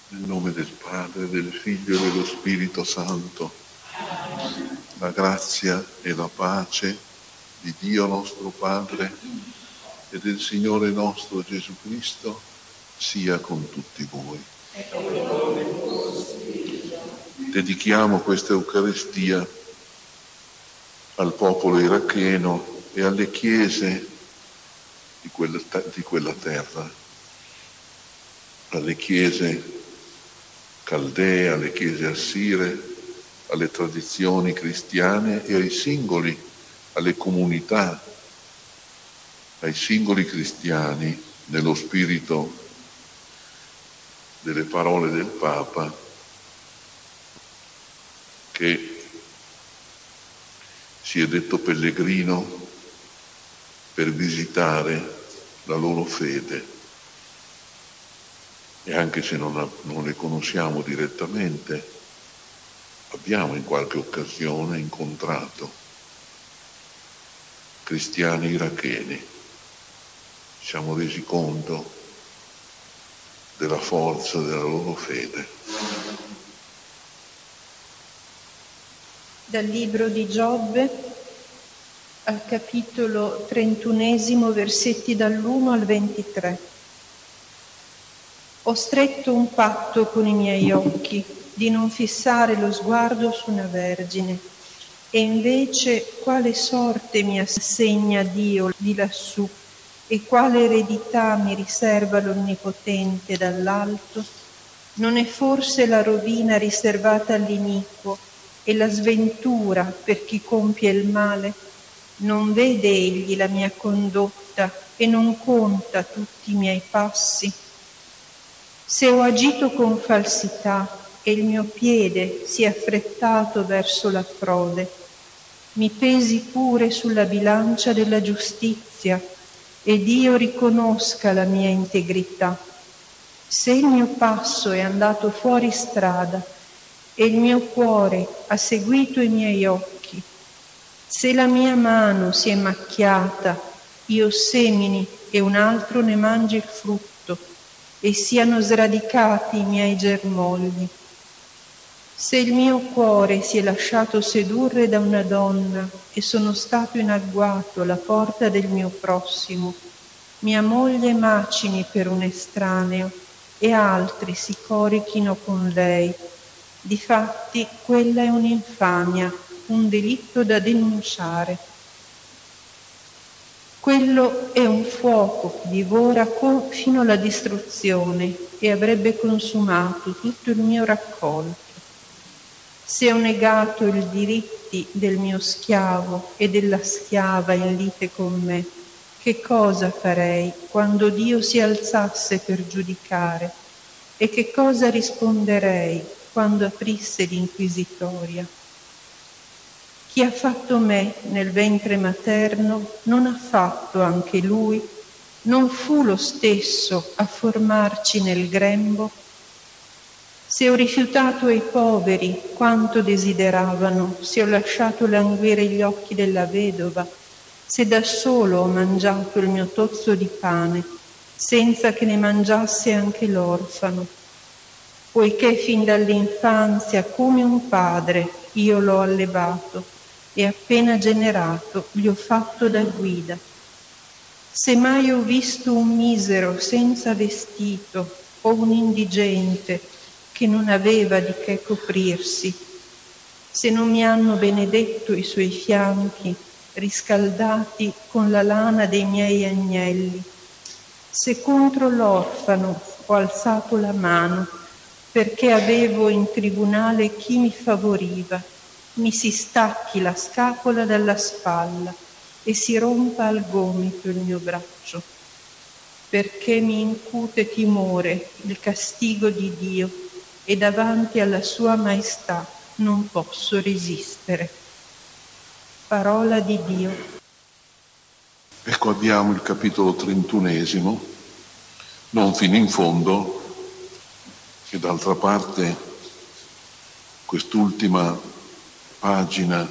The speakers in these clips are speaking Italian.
Nel nome del Padre, del Figlio e dello Spirito Santo, la grazia e la pace di Dio nostro Padre e del Signore nostro Gesù Cristo sia con tutti voi. Dedichiamo questa Eucaristia al popolo iracheno e alle chiese di quella terra, alle chiese caldee, alle chiese assire, alle tradizioni cristiane e ai singoli, alle comunità, ai singoli cristiani, nello spirito delle parole del Papa, che si è detto pellegrino per visitare la loro fede. E anche se non le conosciamo direttamente, abbiamo in qualche occasione incontrato cristiani iracheni. Ci siamo resi conto della forza della loro fede. Dal libro di Giobbe, al capitolo 31, versetti dall'1 al 23. Ho stretto un patto con i miei occhi di non fissare lo sguardo su una vergine, e invece quale sorte mi assegna Dio di lassù e quale eredità mi riserva l'Onnipotente dall'alto? Non è forse la rovina riservata all'iniquo e la sventura per chi compie il male? Non vede egli la mia condotta e non conta tutti i miei passi? Se ho agito con falsità e il mio piede si è affrettato verso la frode, mi pesi pure sulla bilancia della giustizia ed io riconosca la mia integrità. Se il mio passo è andato fuori strada e il mio cuore ha seguito i miei occhi, se la mia mano si è macchiata, io semini e un altro ne mangi il frutto, e siano sradicati i miei germogli. Se il mio cuore si è lasciato sedurre da una donna e sono stato in agguato alla porta del mio prossimo, mia moglie macini per un estraneo e altri si corichino con lei. Difatti quella è un'infamia, un delitto da denunciare. Quello è un fuoco che divora fino alla distruzione e avrebbe consumato tutto il mio raccolto. Se ho negato i diritti del mio schiavo e della schiava in lite con me, che cosa farei quando Dio si alzasse per giudicare? E che cosa risponderei quando aprisse l'inquisitoria? Chi ha fatto me nel ventre materno non ha fatto anche lui? Non fu lo stesso a formarci nel grembo? Se ho rifiutato ai poveri quanto desideravano, se ho lasciato languire gli occhi della vedova, se da solo ho mangiato il mio tozzo di pane, senza che ne mangiasse anche l'orfano, poiché fin dall'infanzia come un padre io l'ho allevato, e appena generato gli ho fatto da guida. Se mai ho visto un misero senza vestito o un indigente che non aveva di che coprirsi, se non mi hanno benedetto i suoi fianchi, riscaldati con la lana dei miei agnelli, se contro l'orfano ho alzato la mano perché avevo in tribunale chi mi favoriva, mi si stacchi la scapola dalla spalla e si rompa al gomito il mio braccio, perché mi incute timore il castigo di Dio e davanti alla sua maestà non posso resistere. Parola di Dio. Ecco, abbiamo il capitolo 31, non fino in fondo, e d'altra parte quest'ultima pagina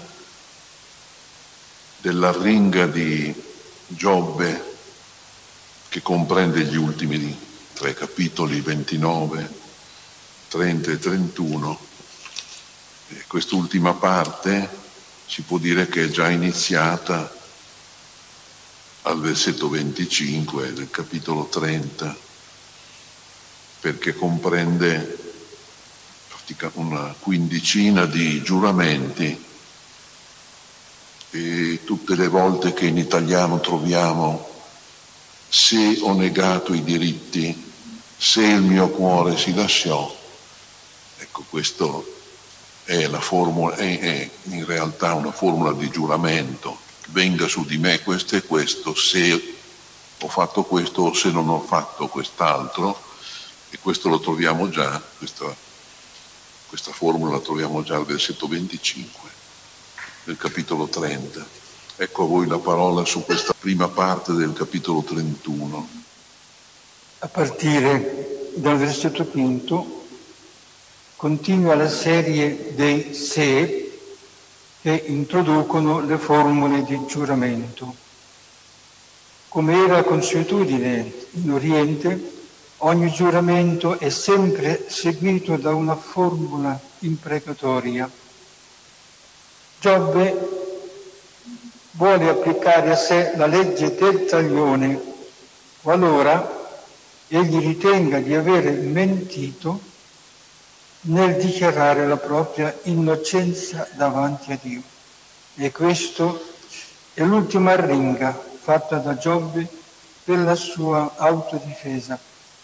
dell'arringa di Giobbe, che comprende gli ultimi 3 capitoli, 29 30 e 31. Quest'ultima parte si può dire che è già iniziata al versetto 25 del capitolo 30, perché comprende una quindicina di giuramenti, e tutte le volte che in italiano troviamo "se ho negato i diritti, se il mio cuore si lasciò", ecco, questo è la formula, è in realtà una formula di giuramento: venga su di me questo e questo, se ho fatto questo o se non ho fatto quest'altro. E questo lo troviamo già, questa formula la troviamo già al versetto 25 del capitolo 30. Ecco a voi la parola su questa prima parte del capitolo 31. A partire dal versetto quinto continua la serie dei se che introducono le formule di giuramento. Come era consuetudine in Oriente, ogni giuramento è sempre seguito da una formula imprecatoria. Giobbe vuole applicare a sé la legge del taglione qualora egli ritenga di aver mentito nel dichiarare la propria innocenza davanti a Dio. E questo è l'ultima arringa fatta da Giobbe per la sua autodifesa.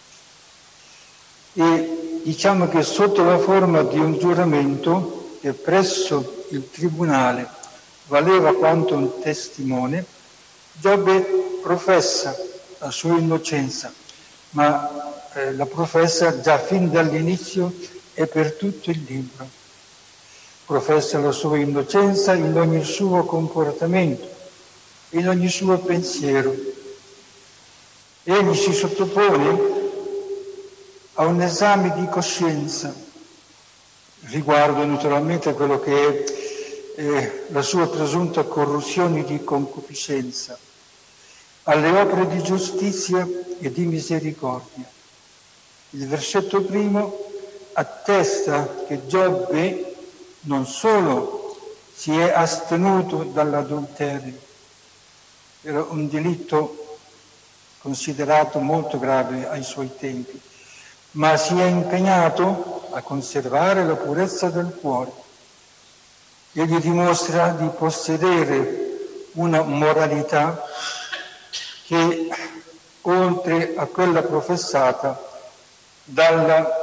E diciamo che sotto la forma di un giuramento che presso il tribunale valeva quanto un testimone, Giobbe professa la sua innocenza, ma la professa già fin dall'inizio e per tutto il libro. Professa la sua innocenza in ogni suo comportamento, in ogni suo pensiero. Egli si sottopone a un esame di coscienza riguardo naturalmente a quello che è la sua presunta corruzione di concupiscenza, alle opere di giustizia e di misericordia. Il versetto primo attesta che Giobbe non solo si è astenuto dall'adulterio, era un delitto considerato molto grave ai suoi tempi, ma si è impegnato a conservare la purezza del cuore. Egli dimostra di possedere una moralità che, oltre a quella professata dalla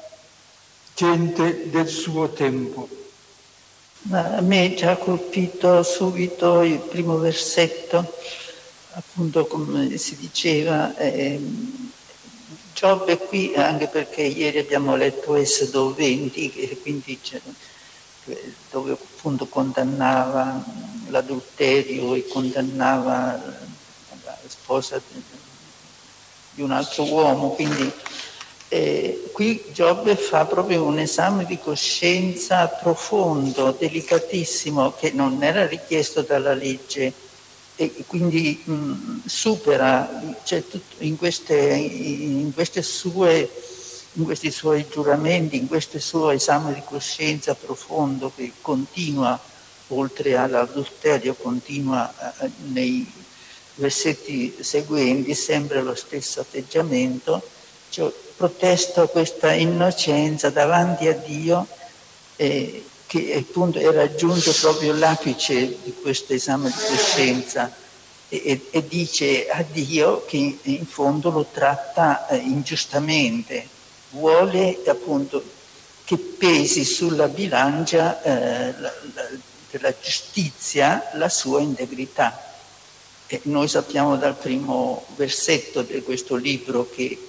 gente del suo tempo. Ma a me ci ha colpito subito il primo versetto, appunto come si diceva, Giobbe qui, anche perché ieri abbiamo letto Esodo 20, che quindi dove appunto condannava l'adulterio e condannava la sposa di un altro uomo, quindi qui Giobbe fa proprio un esame di coscienza profondo, delicatissimo, che non era richiesto dalla legge, e quindi supera, cioè, in questi suoi giuramenti, in questo suo esame di coscienza profondo che continua, oltre all'adulterio, continua nei versetti seguenti, sempre lo stesso atteggiamento, cioè, protesto questa innocenza davanti a Dio, che appunto è raggiunto proprio l'apice di questo esame di coscienza, e dice a Dio che in fondo lo tratta ingiustamente, vuole appunto che pesi sulla bilancia della giustizia la sua integrità. E noi sappiamo dal primo versetto di questo libro che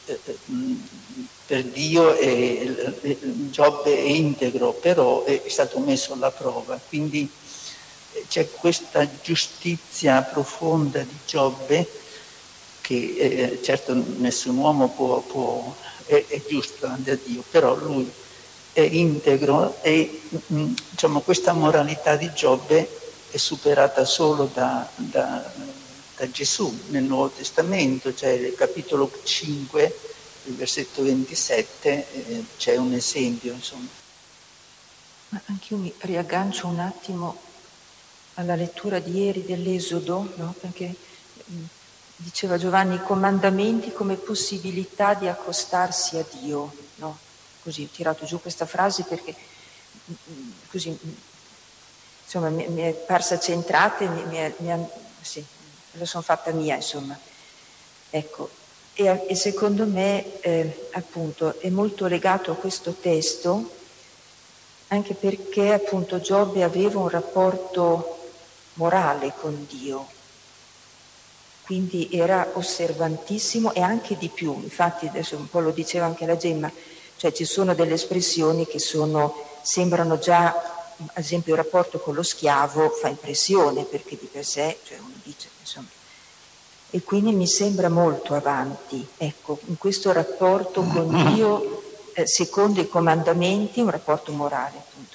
per Dio Giobbe è integro, però è stato messo alla prova. Quindi c'è questa giustizia profonda di Giobbe che certo nessun uomo è giusto davanti a Dio, però lui è integro e diciamo, questa moralità di Giobbe è superata solo da Gesù nel Nuovo Testamento, cioè nel capitolo 5 il versetto 27 c'è un esempio, insomma. Ma anche io mi riaggancio un attimo alla lettura di ieri dell'Esodo, no? Perché diceva Giovanni, i comandamenti come possibilità di accostarsi a Dio, no? Così ho tirato giù questa frase perché così insomma mi è parsa centrata e sì, la sono fatta mia, insomma. Ecco, e secondo me appunto è molto legato a questo testo, anche perché appunto Giobbe aveva un rapporto morale con Dio, quindi era osservantissimo e anche di più. Infatti adesso un po' lo diceva anche la Gemma, cioè ci sono delle espressioni che sembrano già, ad esempio il rapporto con lo schiavo fa impressione perché di per sé, cioè uno dice insomma, e quindi mi sembra molto avanti, ecco, in questo rapporto con Dio secondo i comandamenti, un rapporto morale appunto.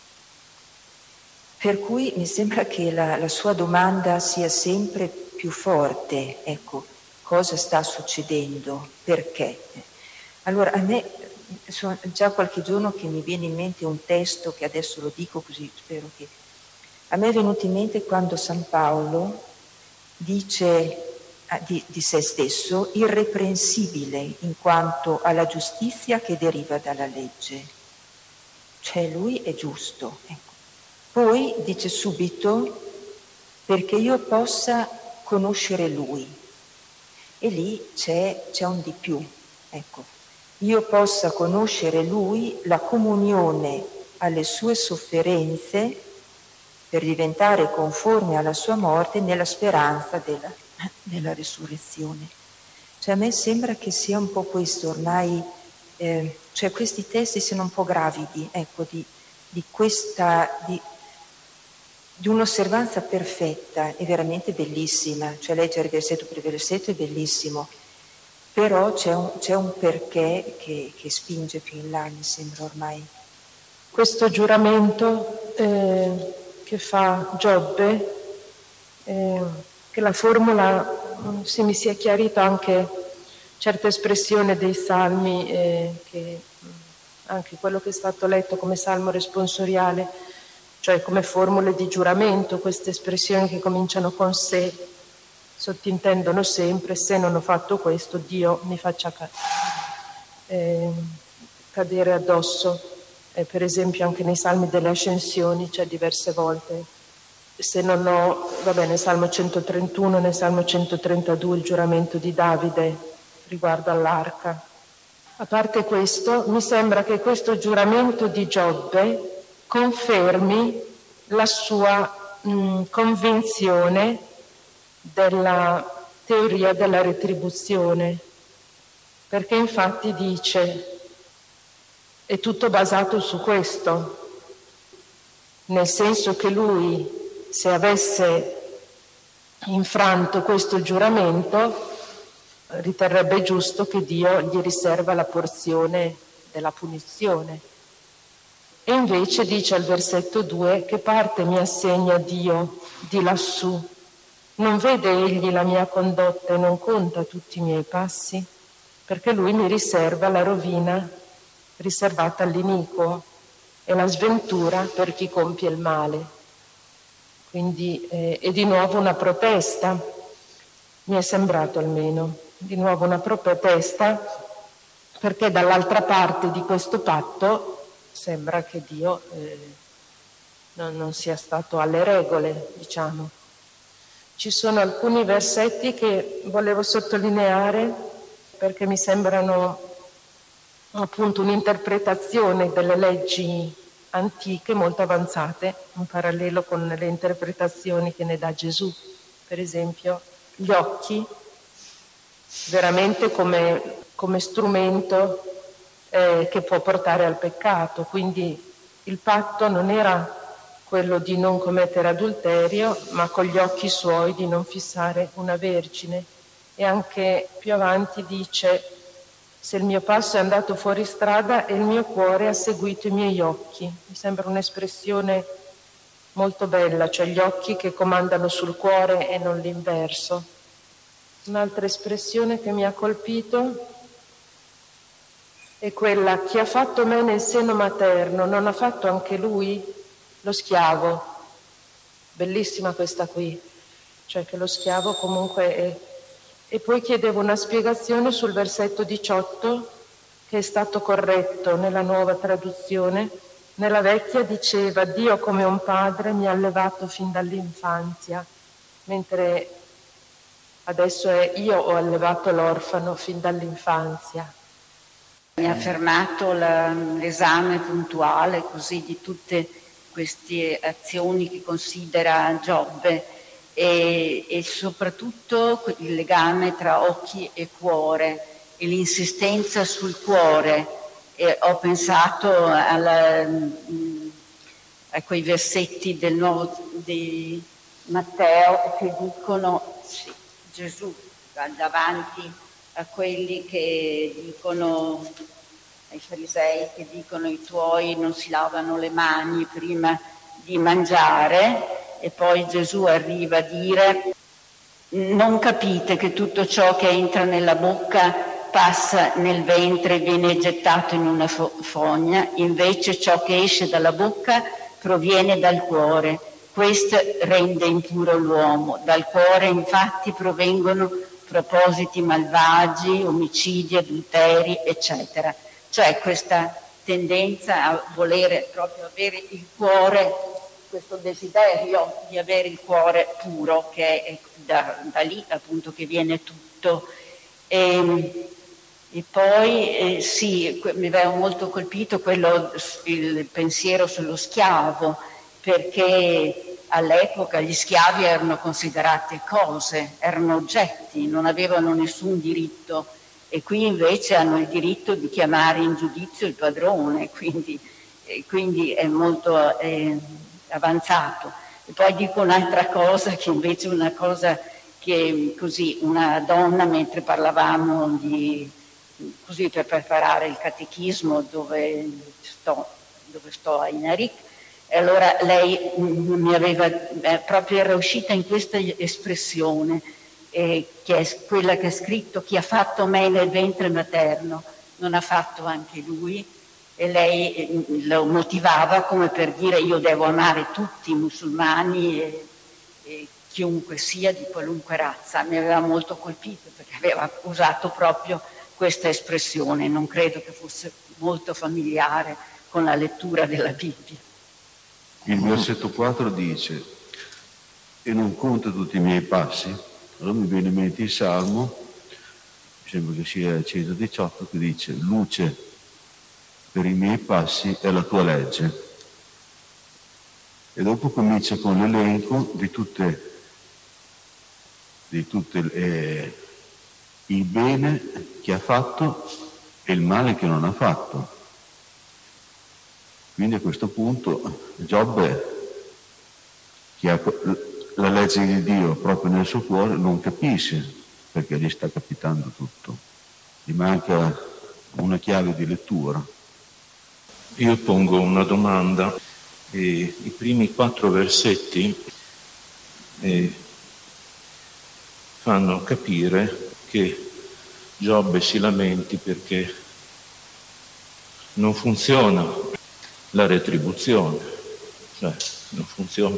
Per cui mi sembra che la sua domanda sia sempre più forte, ecco, cosa sta succedendo, perché? Allora a me sono già qualche giorno che mi viene in mente un testo che adesso lo dico così, spero che... A me è venuto in mente quando San Paolo dice di se stesso irreprensibile in quanto alla giustizia che deriva dalla legge, cioè lui è giusto, ecco. Poi dice subito perché io possa conoscere lui, e lì c'è un di più, ecco, io possa conoscere lui, la comunione alle sue sofferenze per diventare conforme alla sua morte nella speranza della risurrezione. Cioè a me sembra che sia un po' questo ormai, cioè questi testi siano un po' gravidi, ecco, di un'osservanza perfetta e veramente bellissima, cioè leggere versetto per versetto è bellissimo, però c'è un perché che spinge più in là, mi sembra ormai. Questo giuramento che fa Giobbe, che la formula, se mi sia chiarito anche certe espressioni dei salmi, che anche quello che è stato letto come salmo responsoriale, cioè come formule di giuramento, queste espressioni che cominciano con se, sottintendono sempre: se non ho fatto questo, Dio mi faccia cadere addosso. Per esempio anche nei salmi delle ascensioni c'è diverse volte: se non ho, va bene, Salmo 131, nel Salmo 132 il giuramento di Davide riguardo all'arca. A parte questo, mi sembra che questo giuramento di Giobbe confermi la sua convinzione della teoria della retribuzione, perché infatti dice, è tutto basato su questo, nel senso che lui, se avesse infranto questo giuramento, riterrebbe giusto che Dio gli riserva la porzione della punizione. E invece dice al versetto 2: che parte mi assegna Dio di lassù? Non vede egli la mia condotta e non conta tutti i miei passi? Perché lui mi riserva la rovina riservata all'iniquo e la sventura per chi compie il male. Quindi è di nuovo una protesta, mi è sembrato almeno, di nuovo una protesta, perché dall'altra parte di questo patto sembra che Dio non sia stato alle regole, diciamo. Ci sono alcuni versetti che volevo sottolineare perché mi sembrano appunto un'interpretazione delle leggi antiche molto avanzate, in parallelo con le interpretazioni che ne dà Gesù. Per esempio, gli occhi veramente come strumento che può portare al peccato. Quindi il patto non era quello di non commettere adulterio, ma con gli occhi suoi di non fissare una vergine. E anche più avanti dice: se il mio passo è andato fuori strada e il mio cuore ha seguito i miei occhi. Mi sembra un'espressione molto bella, cioè gli occhi che comandano sul cuore e non l'inverso. Un'altra espressione che mi ha colpito è quella: chi ha fatto me nel seno materno non ha fatto anche lui? Lo schiavo. Bellissima questa qui, cioè che lo schiavo comunque è. E poi chiedevo una spiegazione sul versetto 18, che è stato corretto nella nuova traduzione. Nella vecchia diceva: Dio come un padre mi ha allevato fin dall'infanzia, mentre adesso è: io ho allevato l'orfano fin dall'infanzia. Mi ha fermato l'esame puntuale così di tutte queste azioni che considera Giobbe e soprattutto il legame tra occhi e cuore e l'insistenza sul cuore. E ho pensato a quei versetti del nuovo di Matteo che dicono Gesù davanti a quelli che dicono, ai farisei che dicono i tuoi non si lavano le mani prima di mangiare, e poi Gesù arriva a dire: non capite che tutto ciò che entra nella bocca passa nel ventre e viene gettato in una fogna, invece ciò che esce dalla bocca proviene dal cuore. Questo rende impuro l'uomo. Dal cuore infatti provengono propositi malvagi, omicidi, adulteri, eccetera. Cioè questa tendenza a volere proprio avere il cuore, questo desiderio di avere il cuore puro, che è da lì appunto che viene tutto. E poi sì, mi aveva molto colpito il pensiero sullo schiavo, perché all'epoca gli schiavi erano considerati cose, erano oggetti, non avevano nessun diritto, e qui invece hanno il diritto di chiamare in giudizio il padrone, quindi è molto avanzato. E poi dico un'altra cosa, che invece è una cosa che così una donna, mentre parlavamo così per preparare il catechismo dove sto a Inaric, e allora lei mi aveva proprio era uscita in questa espressione, che è quella che ha scritto: chi ha fatto me nel ventre materno non ha fatto anche lui. E lei lo motivava come per dire: io devo amare tutti i musulmani e chiunque sia, di qualunque razza. Mi aveva molto colpito perché aveva usato proprio questa espressione, non credo che fosse molto familiare con la lettura della Bibbia. Il versetto 4 dice: e non conta tutti i miei passi. Allora mi viene in mente il Salmo, mi sembra che sia il 118, che dice: luce per i miei passi è la tua legge. E dopo comincia con l'elenco di tutte il bene che ha fatto e il male che non ha fatto. Quindi a questo punto Giobbe, che ha la legge di Dio proprio nel suo cuore, non capisce perché gli sta capitando tutto. Gli manca una chiave di lettura. Io pongo una domanda. I primi 4 versetti fanno capire che Giobbe si lamenti perché non funziona la retribuzione, cioè non funziona.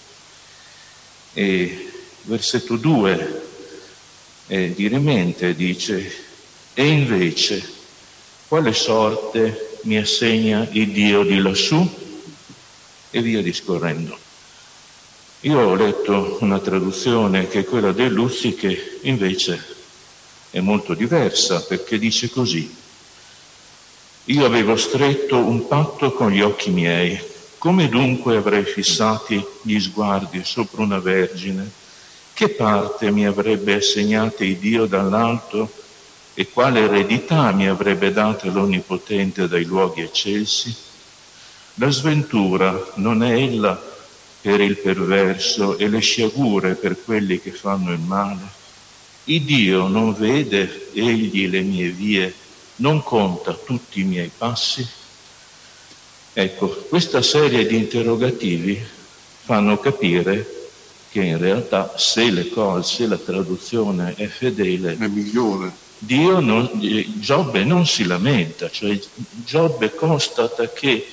E versetto 2 di rimente dice: e invece quale sorte mi assegna il Dio di lassù? E via discorrendo. Io ho letto una traduzione che è quella dei Luzzi, che invece è molto diversa, perché dice così: io avevo stretto un patto con gli occhi miei, come dunque avrei fissati gli sguardi sopra una vergine? Che parte mi avrebbe assegnata il Dio dall'alto e quale eredità mi avrebbe data l'Onnipotente dai luoghi eccelsi? La sventura non è ella per il perverso e le sciagure per quelli che fanno il male? Il Dio non vede egli le mie vie, non conta tutti i miei passi? Ecco, questa serie di interrogativi fanno capire che in realtà se la traduzione è fedele, è migliore. Giobbe non si lamenta, cioè Giobbe constata che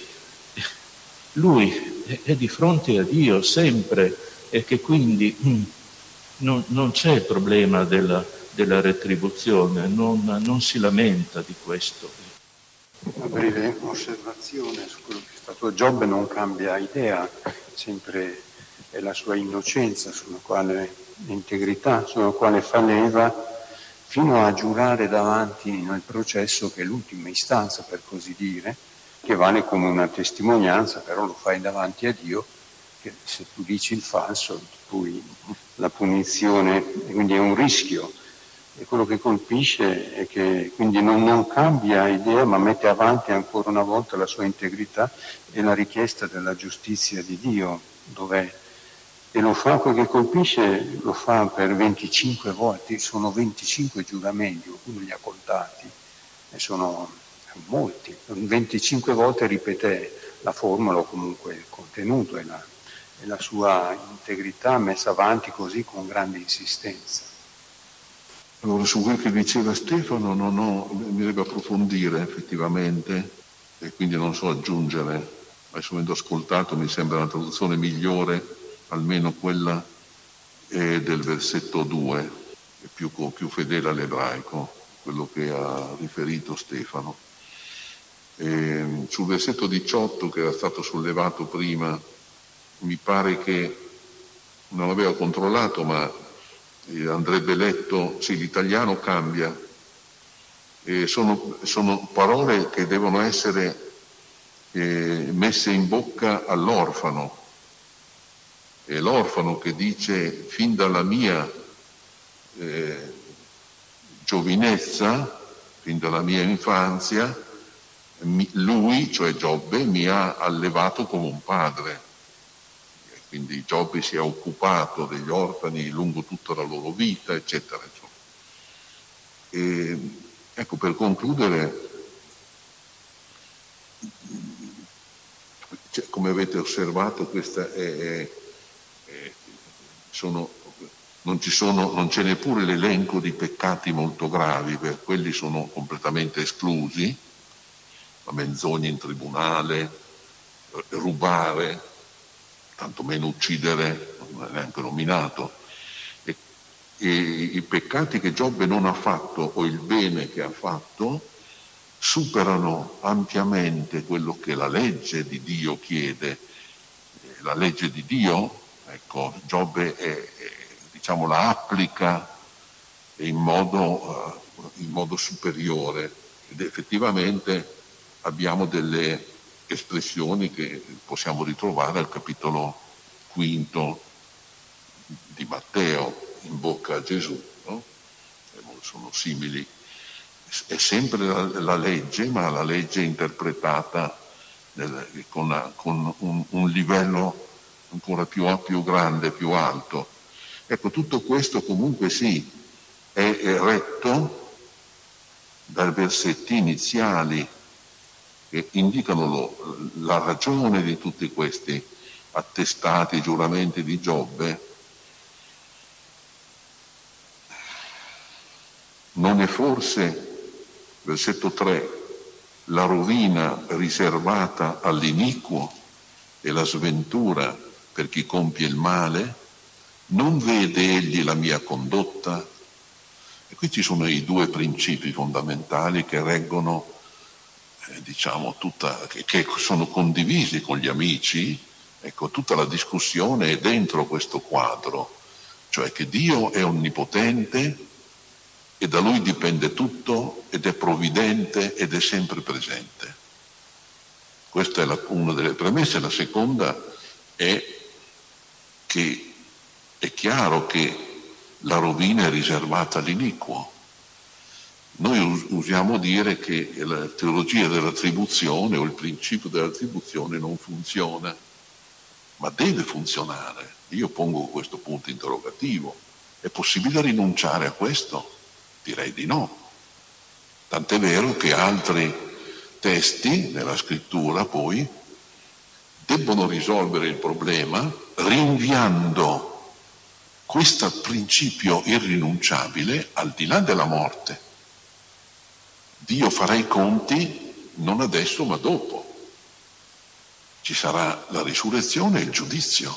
lui è di fronte a Dio sempre e che quindi non c'è il problema della retribuzione, non si lamenta di questo. Una breve osservazione su quello che è stato Giobbe: non cambia idea, sempre è la sua innocenza integrità sulla quale fa leva, fino a giurare davanti nel processo, che è l'ultima istanza, per così dire, che vale come una testimonianza, però lo fai davanti a Dio, che se tu dici il falso, poi la punizione, quindi è un rischio. E quello che colpisce è che quindi non cambia idea, ma mette avanti ancora una volta la sua integrità e la richiesta della giustizia di Dio, dov'è. E lo fa, quel che colpisce, lo fa per 25 volte, sono 25 giuramenti, qualcuno li ha contati, e sono molti. 25 volte ripete la formula, o comunque il contenuto e la sua integrità messa avanti così con grande insistenza. Allora, su quel che diceva Stefano mi deve approfondire effettivamente, e quindi non so aggiungere. Adesso, avendo ascoltato, mi sembra la traduzione migliore, almeno quella del versetto 2, è più fedele all'ebraico, quello che ha riferito Stefano. Sul versetto 18, che era stato sollevato prima, mi pare che non avevo controllato, ma andrebbe letto, sì, l'italiano cambia, sono parole che devono essere messe in bocca all'orfano. È l'orfano che dice: fin dalla mia giovinezza, fin dalla mia infanzia, lui, cioè Giobbe, mi ha allevato come un padre. Quindi Giobbe si è occupato degli orfani lungo tutta la loro vita, eccetera. E, ecco, per concludere, come avete osservato, questa non c'è neppure l'elenco di peccati molto gravi, per quelli sono completamente esclusi: la menzogna in tribunale, rubare, tanto meno uccidere, non è neanche nominato. E i peccati che Giobbe non ha fatto, o il bene che ha fatto, superano ampiamente quello che la legge di Dio chiede. La legge di Dio, ecco, Giobbe la applica in modo superiore, ed effettivamente abbiamo delle espressioni che possiamo ritrovare al capitolo 5 di Matteo, in bocca a Gesù, no? Sono simili. È sempre la legge, ma la legge interpretata con un livello ancora più grande, più alto. Ecco, tutto questo comunque sì, è retto dai versetti iniziali che indicano la ragione di tutti questi attestati, giuramenti di Giobbe. Non è forse, versetto 3, la rovina riservata all'iniquo e la sventura per chi compie il male? Non vede egli la mia condotta? E qui ci sono i due principi fondamentali che reggono, che sono condivisi con gli amici. Ecco, tutta la discussione è dentro questo quadro, cioè che Dio è onnipotente e da Lui dipende tutto, ed è provvidente ed è sempre presente. Questa è una delle premesse. La seconda è che è chiaro che la rovina è riservata all'iniquo. Noi usiamo dire che la teologia dell'attribuzione o il principio dell'attribuzione non funziona, ma deve funzionare. Io pongo questo punto interrogativo: è possibile rinunciare a questo? Direi di no. Tant'è vero che altri testi nella scrittura poi debbono risolvere il problema rinviando questo principio irrinunciabile al di là della morte. Dio farà i conti non adesso ma dopo. Ci sarà la risurrezione e il giudizio.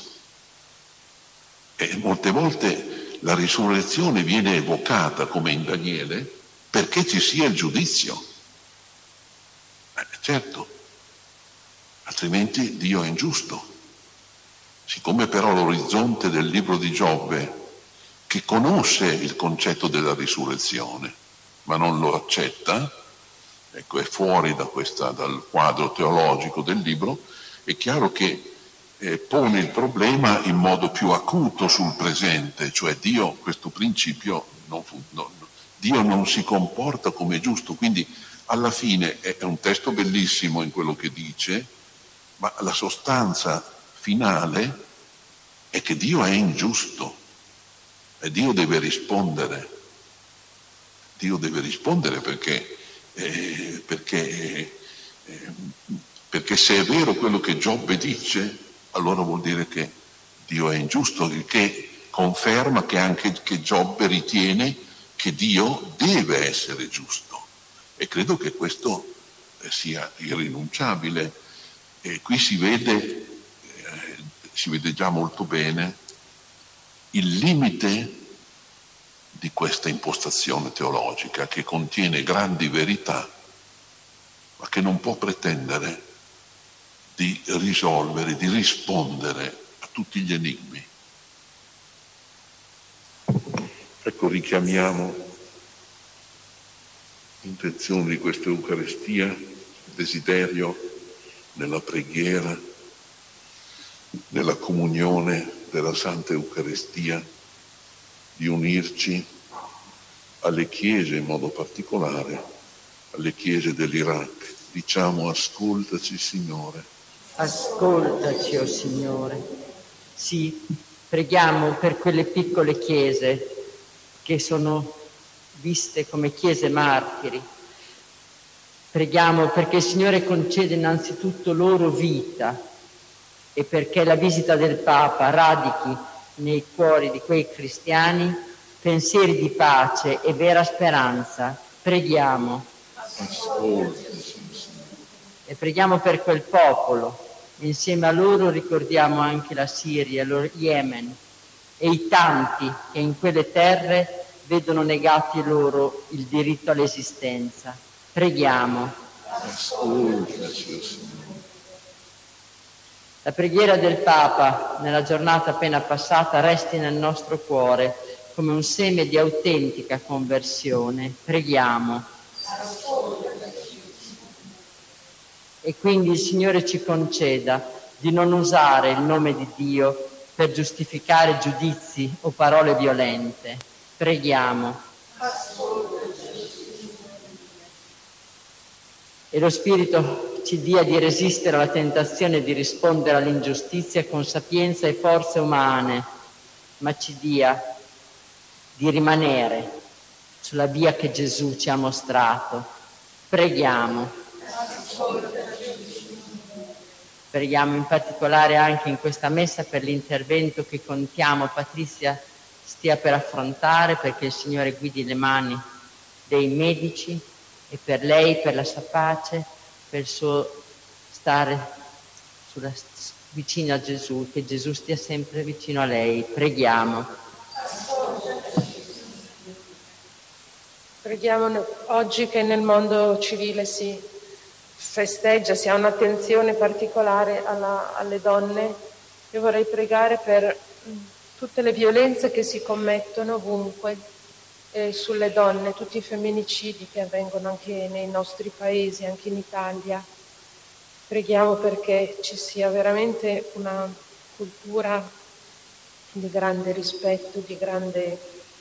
E molte volte la risurrezione viene evocata, come in Daniele, perché ci sia il giudizio. Certo, altrimenti Dio è ingiusto. Siccome però l'orizzonte del libro di Giobbe, che conosce il concetto della risurrezione, ma non lo accetta, ecco, è fuori dal quadro teologico del libro, è chiaro che pone il problema in modo più acuto sul presente, cioè Dio, questo principio, Dio non si comporta come giusto, quindi alla fine è un testo bellissimo in quello che dice, ma la sostanza finale è che Dio è ingiusto e Dio deve rispondere. Dio deve rispondere perché se è vero quello che Giobbe dice, allora vuol dire che Dio è ingiusto, il che conferma che Giobbe ritiene che Dio deve essere giusto. E credo che questo sia irrinunciabile. E qui si vede già molto bene il limite di questa impostazione teologica che contiene grandi verità, ma che non può pretendere di risolvere, di rispondere a tutti gli enigmi. Ecco, richiamiamo l'intenzione di questa Eucaristia, il desiderio nella preghiera, nella comunione della Santa Eucaristia, di unirci alle chiese, in modo particolare alle chiese dell'Iraq. Diciamo: ascoltaci, Signore. Ascoltaci, o Signore. Sì, preghiamo per quelle piccole chiese che sono viste come chiese martiri. Preghiamo perché il Signore conceda innanzitutto loro vita e perché la visita del Papa radichi nei cuori di quei cristiani pensieri di pace e vera speranza. Preghiamo. E preghiamo per quel popolo. Insieme a loro ricordiamo anche la Siria, lo Yemen e i tanti che in quelle terre vedono negati loro il diritto all'esistenza. Preghiamo. La preghiera del Papa nella giornata appena passata resti nel nostro cuore come un seme di autentica conversione. Preghiamo. E quindi il Signore ci conceda di non usare il nome di Dio per giustificare giudizi o parole violente. Preghiamo. E lo Spirito ci dia di resistere alla tentazione di rispondere all'ingiustizia con sapienza e forze umane, ma ci dia di rimanere sulla via che Gesù ci ha mostrato. Preghiamo. Preghiamo in particolare anche in questa messa per l'intervento che contiamo Patrizia stia per affrontare, perché il Signore guidi le mani dei medici e per lei, per la sua pace, per il suo stare vicino a Gesù, che Gesù stia sempre vicino a lei. Preghiamo. Preghiamo oggi che nel mondo civile si festeggia, si ha un'attenzione particolare alle donne. Io vorrei pregare per tutte le violenze che si commettono ovunque sulle donne, tutti i femminicidi che avvengono anche nei nostri paesi, anche in Italia. Preghiamo perché ci sia veramente una cultura di grande rispetto, di grande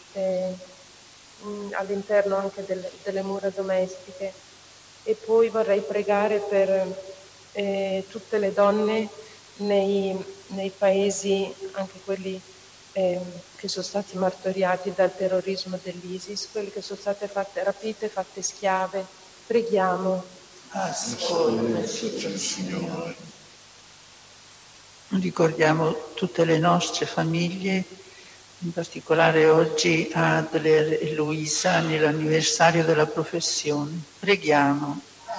all'interno anche delle mura domestiche. E poi vorrei pregare per tutte le donne nei paesi, anche quelli che sono stati martoriati dal terrorismo dell'ISIS, quelli che sono state fatte rapite, fatte schiave. Preghiamo. Ascoltaci, Signore. Ricordiamo tutte le nostre famiglie, In particolare oggi Adler e Luisa nell'anniversario della professione. Preghiamo.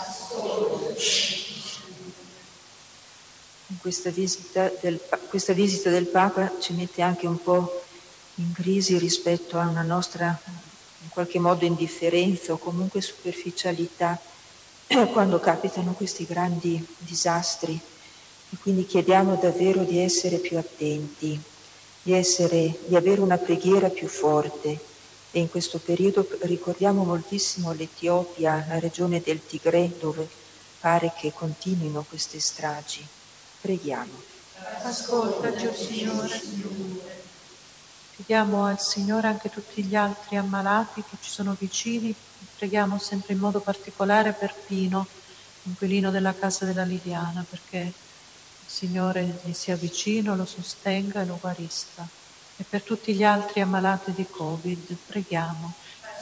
Questa visita del Papa ci mette anche un po' in crisi rispetto a una nostra, in qualche modo, indifferenza o comunque superficialità quando capitano questi grandi disastri. E quindi chiediamo davvero di essere più attenti, di avere una preghiera più forte. E in questo periodo ricordiamo moltissimo l'Etiopia, la regione del Tigre, dove pare che continuino queste stragi. Preghiamo. Ascoltaci, oh Signore. Chiediamo al Signore anche tutti gli altri ammalati che ci sono vicini. Preghiamo sempre in modo particolare per Pino, inquilino della casa della Liliana, perché il Signore gli sia vicino, lo sostenga e lo guarisca. E per tutti gli altri ammalati di Covid, preghiamo.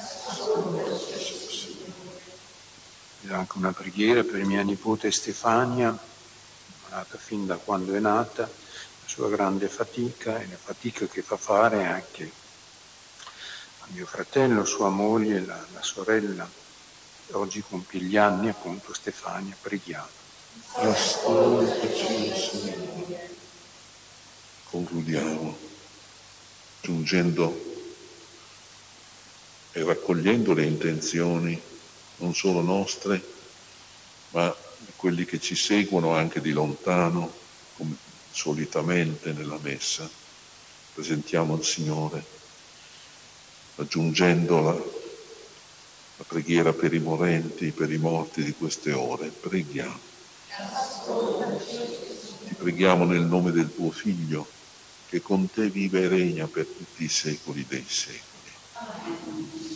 Ho anche una preghiera per mia nipote Stefania, malata fin da quando è nata, la sua grande fatica e la fatica che fa fare anche a mio fratello, sua moglie, la sorella, che oggi compie gli anni, appunto Stefania, preghiamo. Ascoltaci, Signore. Concludiamo giungendo e raccogliendo le intenzioni non solo nostre, ma di quelli che ci seguono anche di lontano, come solitamente nella messa. Presentiamo al Signore, aggiungendo la preghiera per i morenti, per i morti di queste ore. Preghiamo. Ti preghiamo nel nome del tuo Figlio, che con te vive e regna per tutti i secoli dei secoli.